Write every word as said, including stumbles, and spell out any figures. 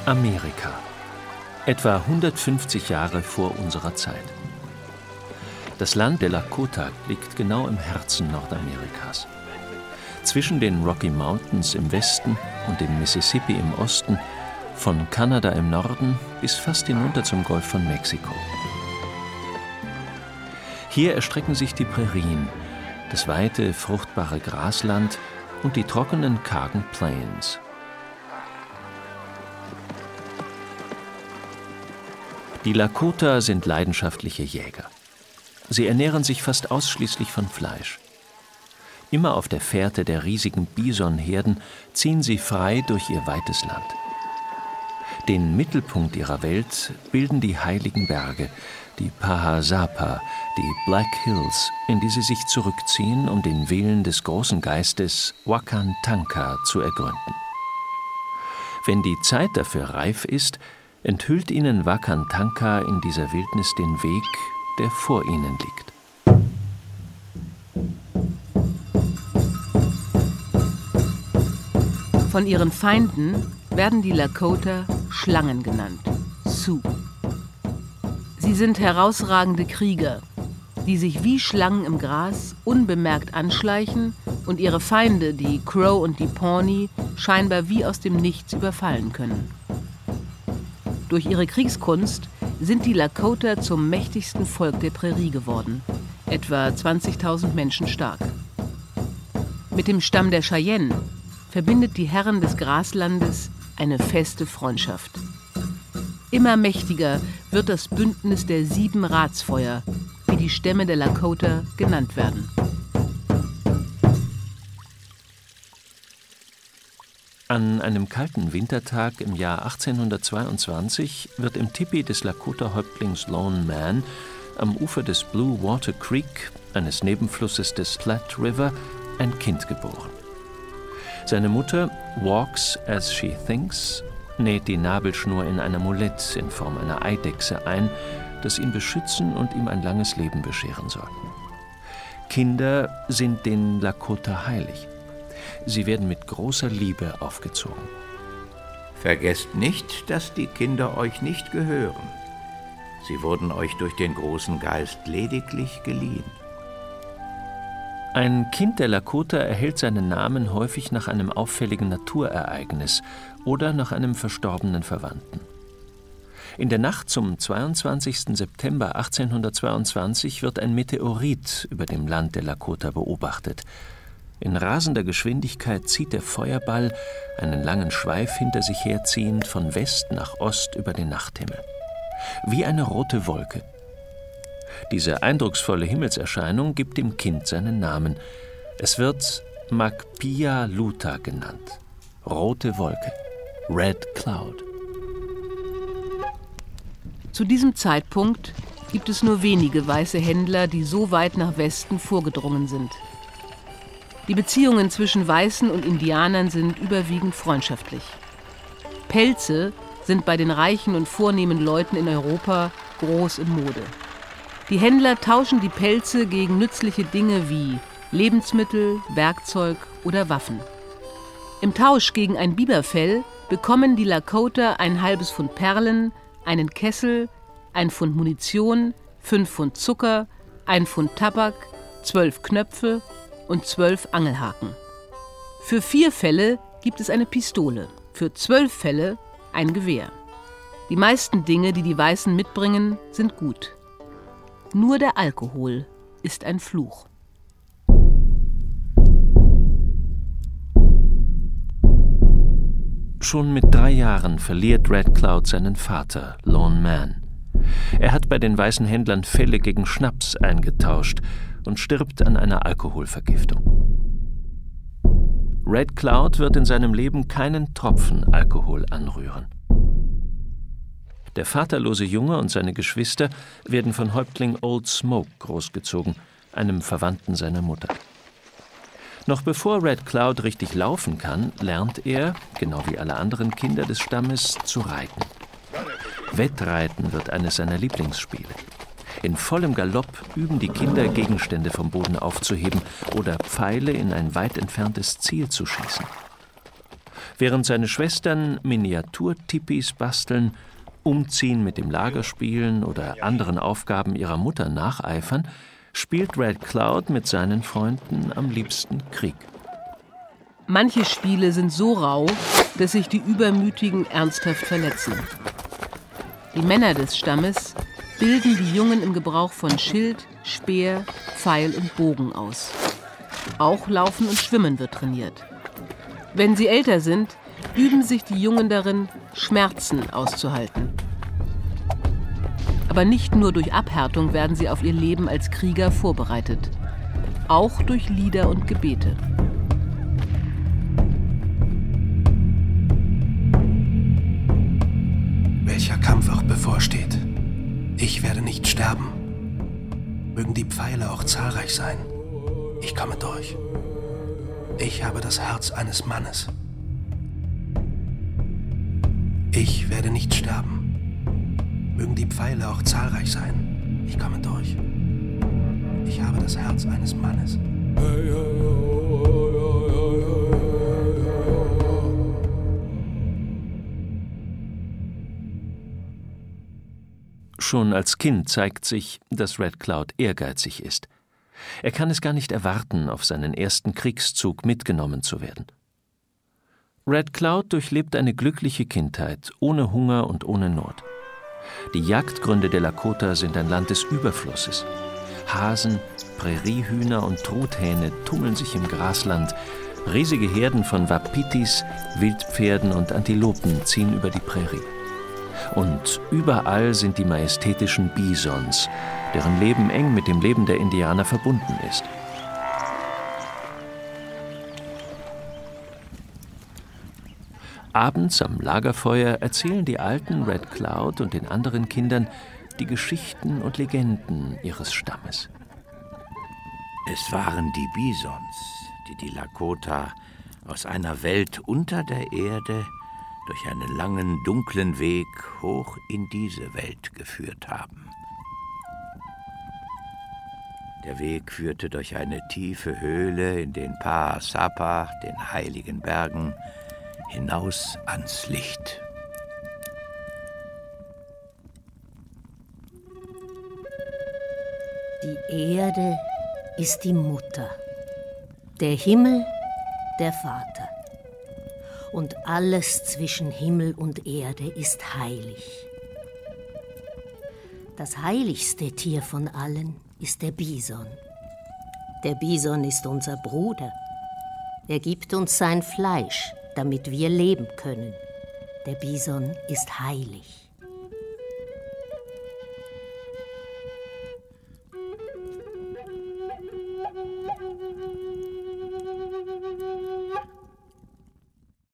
Amerika. Etwa hundertfünfzig Jahre vor unserer Zeit. Das Land der Lakota liegt genau im Herzen Nordamerikas. Zwischen den Rocky Mountains im Westen und dem Mississippi im Osten, von Kanada im Norden bis fast hinunter zum Golf von Mexiko. Hier erstrecken sich die Prärien, das weite, fruchtbare Grasland und die trockenen, kargen Plains. Die Lakota sind leidenschaftliche Jäger. Sie ernähren sich fast ausschließlich von Fleisch. Immer auf der Fährte der riesigen Bisonherden ziehen sie frei durch ihr weites Land. Den Mittelpunkt ihrer Welt bilden die heiligen Berge, die Pahasapa, die Black Hills, in die sie sich zurückziehen, um den Willen des großen Geistes Wakantanka zu ergründen. Wenn die Zeit dafür reif ist, enthüllt ihnen Wakantanka in dieser Wildnis den Weg, der vor ihnen liegt. Von ihren Feinden werden die Lakota Schlangen genannt, Sioux. Sie sind herausragende Krieger, die sich wie Schlangen im Gras unbemerkt anschleichen und ihre Feinde, die Crow und die Pawnee, scheinbar wie aus dem Nichts überfallen können. Durch ihre Kriegskunst sind die Lakota zum mächtigsten Volk der Prärie geworden, etwa zwanzigtausend Menschen stark. Mit dem Stamm der Cheyenne verbindet die Herren des Graslandes eine feste Freundschaft. Immer mächtiger wird das Bündnis der sieben Ratsfeuer, wie die Stämme der Lakota genannt werden. An einem kalten Wintertag im Jahr achtzehnhundertzweiundzwanzig wird im Tipi des Lakota-Häuptlings Lone Man am Ufer des Blue Water Creek, eines Nebenflusses des Platte River, ein Kind geboren. Seine Mutter walks as she thinks, näht die Nabelschnur in ein Amulett in Form einer Eidechse ein, das ihn beschützen und ihm ein langes Leben bescheren soll. Kinder sind den Lakota heilig. Sie werden mit großer Liebe aufgezogen. Vergesst nicht, dass die Kinder euch nicht gehören. Sie wurden euch durch den großen Geist lediglich geliehen. Ein Kind der Lakota erhält seinen Namen häufig nach einem auffälligen Naturereignis oder nach einem verstorbenen Verwandten. In der Nacht zum zweiundzwanzigsten September achtzehnhundertzweiundzwanzig wird ein Meteorit über dem Land der Lakota beobachtet. In rasender Geschwindigkeit zieht der Feuerball, einen langen Schweif hinter sich herziehend, von West nach Ost über den Nachthimmel. Wie eine rote Wolke. Diese eindrucksvolle Himmelserscheinung gibt dem Kind seinen Namen. Es wird Makpia Luta genannt. Rote Wolke. Red Cloud. Zu diesem Zeitpunkt gibt es nur wenige weiße Händler, die so weit nach Westen vorgedrungen sind. Die Beziehungen zwischen Weißen und Indianern sind überwiegend freundschaftlich. Pelze sind bei den reichen und vornehmen Leuten in Europa groß in Mode. Die Händler tauschen die Pelze gegen nützliche Dinge wie Lebensmittel, Werkzeug oder Waffen. Im Tausch gegen ein Biberfell bekommen die Lakota ein halbes Pfund Perlen, einen Kessel, ein Pfund Munition, fünf Pfund Zucker, ein Pfund Tabak, zwölf Knöpfe und zwölf Angelhaken. Für vier Felle gibt es eine Pistole, für zwölf Felle ein Gewehr. Die meisten Dinge, die die Weißen mitbringen, sind gut. Nur der Alkohol ist ein Fluch. Schon mit drei Jahren verliert Red Cloud seinen Vater, Lone Man. Er hat bei den weißen Händlern Felle gegen Schnaps eingetauscht und stirbt an einer Alkoholvergiftung. Red Cloud wird in seinem Leben keinen Tropfen Alkohol anrühren. Der vaterlose Junge und seine Geschwister werden von Häuptling Old Smoke großgezogen, einem Verwandten seiner Mutter. Noch bevor Red Cloud richtig laufen kann, lernt er, genau wie alle anderen Kinder des Stammes, zu reiten. Wettreiten wird eines seiner Lieblingsspiele. In vollem Galopp üben die Kinder, Gegenstände vom Boden aufzuheben oder Pfeile in ein weit entferntes Ziel zu schießen. Während seine Schwestern Miniaturtipis basteln, umziehen, mit dem Lager spielen oder anderen Aufgaben ihrer Mutter nacheifern, spielt Red Cloud mit seinen Freunden am liebsten Krieg. Manche Spiele sind so rau, dass sich die Übermütigen ernsthaft verletzen. Die Männer des Stammes bilden die Jungen im Gebrauch von Schild, Speer, Pfeil und Bogen aus. Auch Laufen und Schwimmen wird trainiert. Wenn sie älter sind, üben sich die Jungen darin, Schmerzen auszuhalten. Aber nicht nur durch Abhärtung werden sie auf ihr Leben als Krieger vorbereitet. Auch durch Lieder und Gebete. Welcher Kampf auch bevorsteht, ich werde nicht sterben. Mögen die Pfeile auch zahlreich sein, ich komme durch. Ich habe das Herz eines Mannes. Ich werde nicht sterben. Mögen die Pfeile auch zahlreich sein, ich komme durch. Ich habe das Herz eines Mannes. Schon als Kind zeigt sich, dass Red Cloud ehrgeizig ist. Er kann es gar nicht erwarten, auf seinen ersten Kriegszug mitgenommen zu werden. Red Cloud durchlebt eine glückliche Kindheit, ohne Hunger und ohne Not. Die Jagdgründe der Lakota sind ein Land des Überflusses. Hasen, Präriehühner und Truthähne tummeln sich im Grasland. Riesige Herden von Wapitis, Wildpferden und Antilopen ziehen über die Prärie. Und überall sind die majestätischen Bisons, deren Leben eng mit dem Leben der Indianer verbunden ist. Abends am Lagerfeuer erzählen die Alten Red Cloud und den anderen Kindern die Geschichten und Legenden ihres Stammes. Es waren die Bisons, die die Lakota aus einer Welt unter der Erde durch einen langen, dunklen Weg hoch in diese Welt geführt haben. Der Weg führte durch eine tiefe Höhle in den Pa-Sapa, den heiligen Bergen, hinaus ans Licht. Die Erde ist die Mutter, der Himmel der Vater. Und alles zwischen Himmel und Erde ist heilig. Das heiligste Tier von allen ist der Bison. Der Bison ist unser Bruder. Er gibt uns sein Fleisch, damit wir leben können. Der Bison ist heilig.